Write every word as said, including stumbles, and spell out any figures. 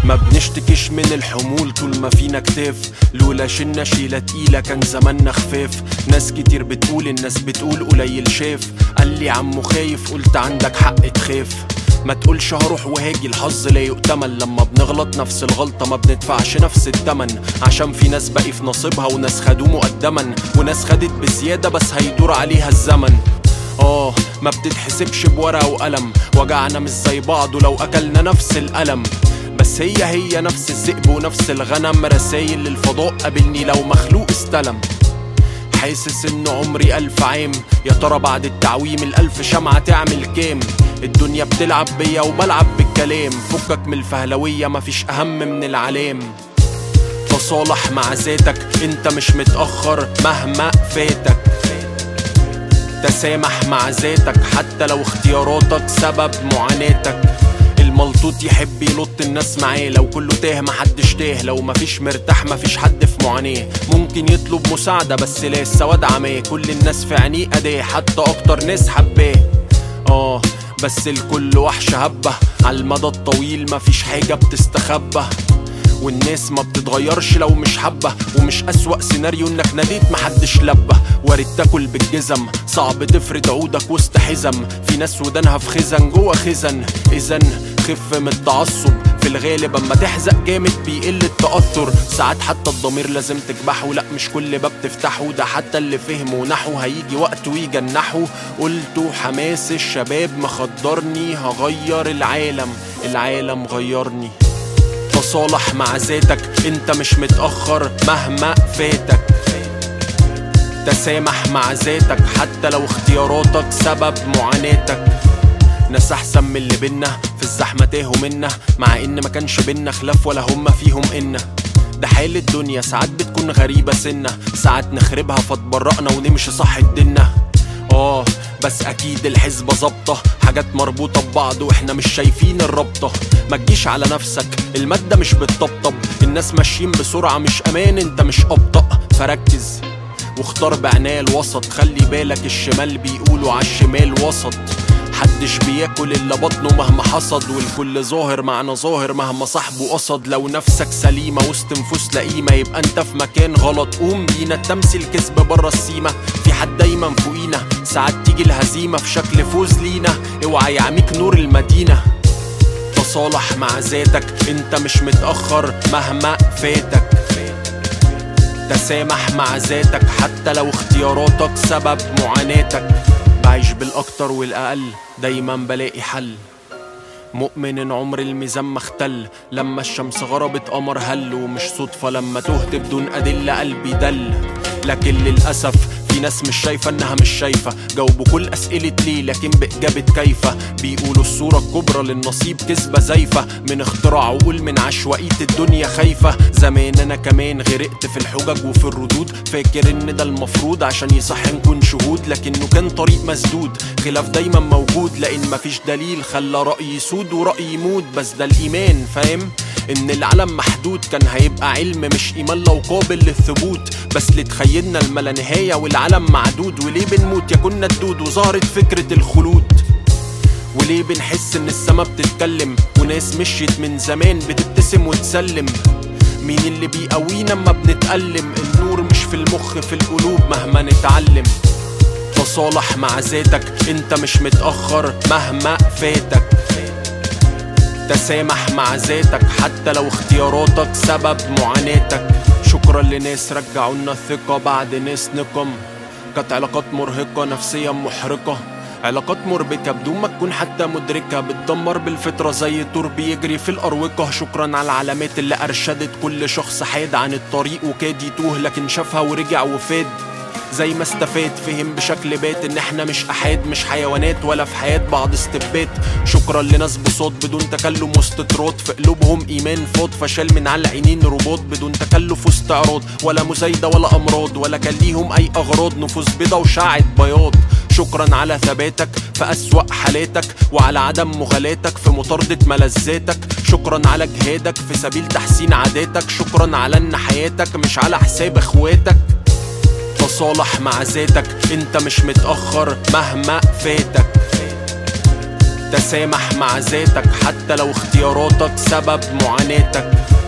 ما بنشتكيش من الحمول طول ما فينا كتاف، لولا شلنا شيلة تقيلة كان زماننا خفاف. ناس كتير بتقول الناس بتقول قليل شاف، قال لي عمو خايف قلت عندك حق تخاف. ما تقولش هروح وهاجي الحظ لا يؤتمن، لما بنغلط نفس الغلطة ما بندفعش نفس التمن، عشان في ناس باقي في نصيبها وناس خدوه مقدما، وناس خدت بزيادة بس هيدور عليها الزمن. اه ما بتتحسبش بورقة وقلم، وجعنا مش زي بعضه لو اكلنا نفس القلم، بس هي هي نفس الذئب ونفس الغنم. رسايل للفضاء قابلني لو مخلوق استلم، حاسس ان عمري الف عام، يا ترى بعد التعويم الالف شمعة تعمل كام؟ الدنيا بتلعب بيا وبلعب بالكلام، فكك من الفهلوية مفيش اهم من العلام. تصالح مع ذاتك انت مش متأخر مهما فاتك، تسامح مع ذاتك حتى لو اختياراتك سبب معاناتك. الملطوط يحب يلط الناس معاه، لو كله تاه محدش تاه، لو مفيش مرتاح مفيش حد في معاناه. ممكن يطلب مساعدة بس لا السواد عماه، كل الناس في عينيه أداه حتى أكتر ناس حباه. اه بس الكل وحش هبة، عالمدى الطويل مفيش حاجة بتستخبى، والناس ما بتتغيرش لو مش حبة. ومش أسوأ سيناريو انك ناديت محدش لبه، وارد تاكل بالجزم صعب تفرد عودك وسط حزم، في ناس ودانها في خزن جوه خزن. اذن خف من التعصب، في الغالب اما تحزق جامد بيقل التأثر، ساعات حتى الضمير لازم تكبحه، لا مش كل باب تفتحه، ده حتى اللي فهمه نحو هيجي وقته يجنحه. قلته حماس الشباب مخدرني، هغير العالم العالم غيرني. تصالح مع ذاتك انت مش متأخر مهما فاتك، تسامح مع ذاتك حتى لو اختياراتك سبب معاناتك. ناس احسن من اللي بينا في الزحمة تاهوا منا، مع ان ما كانش بينا خلاف ولا هما فيهم إنا. ده حال الدنيا ساعات بتكون غريبة سنة، ساعات نخربها فتبرقنا ونمشي صح الدنة. اه بس اكيد الحسبة ظابطة، حاجات مربوطة ببعض واحنا مش شايفين الرابطة. ما تجيش على نفسك المادة مش بتطبطب، الناس ماشيين بسرعة مش امان انت مش ابطأ. فركز واختار بعناية الوسط، خلي بالك الشمال بيقولوا عالشمال وسط. محدش بياكل الا بطنه مهما حصد، والكل ظاهر معنى ظاهر مهما صاحبه قصد. لو نفسك سليمة وسط نفوس لئيمة يبقى انت في مكان غلط، قوم بينا التمثيل كسب برا السيمة، في حد دايما فوقينا، ساعات تيجي الهزيمة في شكل فوز لينا، اوعى يعميك نور المدينة. تصالح مع ذاتك انت مش متأخر مهما فاتك، تسامح مع ذاتك حتى لو اختياراتك سبب معاناتك. بعيش بالاكتر والاقل دايما بلاقي حل، مؤمن ان عمر الميزان ما اختل، لما الشمس غربت قمر هل، ومش صدفة لما تهت بدون ادلة قلبي دل. لكن للأسف في ناس مش شايفة انها مش شايفة، جاوبوا كل اسئلة ليه لكن بإجابة كيفة. بيقولوا الصورة الكبرى للنصيب كذبة زايفة، من اختراع عقول من عشوائية الدنيا خايفة. زمان انا كمان غرقت في الحجج وفي الردود، فاكر ان ده المفروض عشان يصح نكون شهود، لكنه كان طريق مسدود، خلاف دايما موجود، لان مفيش دليل خلى رأيي يسود ورأيي يموت. بس ده الايمان فاهم ان العالم محدود، كان هيبقى علم مش ايمان لو قابل للثبوت، بس اللي تخيلنا الملا نهاية والعالم معدود. وليه بنموت يا كنا الدود وظهرت فكرة الخلود، وليه بنحس ان السما بتتكلم وناس مشيت من زمان بتبتسم وتسلم. مين اللي بيقوينا اما بنتألم؟ النور مش في المخ في القلوب مهما نتعلم. تصالح مع ذاتك انت مش متأخر مهما فاتك، تسامح مع ذاتك حتى لو اختياراتك سبب معاناتك. شكرا لناس رجعونا الثقة بعد ناس نقم، كانت علاقات مرهقة نفسيا محرقة، علاقات مربكة بدون ما تكون حتى مدركة، بتدمر بالفطرة زي الطور بيجري في الأروقة. شكرا على العلامات اللي أرشدت كل شخص حاد عن الطريق وكاد يتوه، لكن شافها ورجع وفاد زي ما استفاد. فهم بشكل بات ان احنا مش احاد مش حيوانات ولا في حياة بعض استبات. شكرا لناس بصوت بدون تكلم واستطراد، في قلوبهم ايمان فاض فشال من على العينين رباط، بدون تكلف واستعراض ولا مزايدة ولا امراض، ولا كان ليهم اي اغراض، نفوس بيضة وشعة بياض. شكرا على ثباتك في أسوأ حالاتك، وعلى عدم مغالاتك في مطاردة ملذاتك. شكرا على جهادك في سبيل تحسين عاداتك، شكرا على ان حياتك مش على حساب اخواتك. تصالح مع ذاتك انت مش متأخر مهما فاتك، تسامح مع ذاتك حتى لو اختياراتك سبب معاناتك.